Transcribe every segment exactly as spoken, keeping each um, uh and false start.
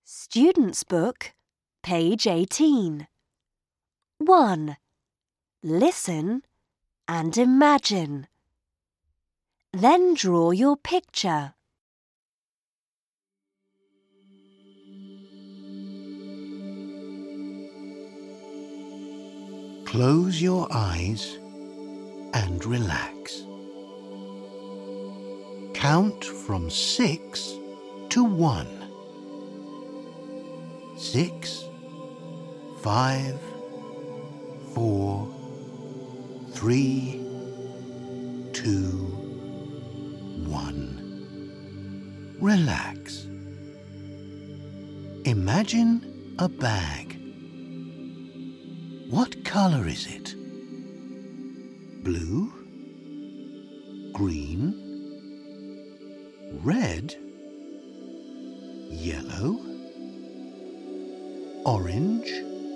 Student's Book, page eighteen. one. Listen and imagine. Then draw your picture. Close your eyes and relax. Count from six to one. Six, five, four, three, two, one. Relax. Imagine a bag. What color is it? Blue? Green? Red? Yellow? Orange?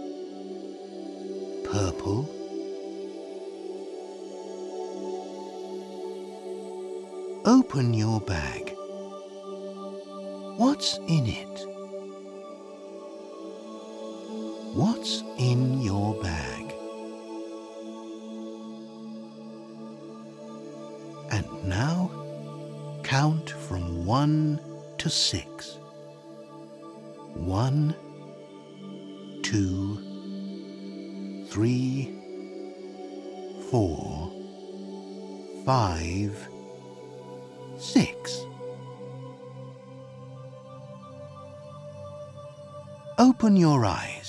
Purple? Open your bag. What's in it? What's in your bag? And now count from one to six. One, two, three, four, five, six. Open your eyes.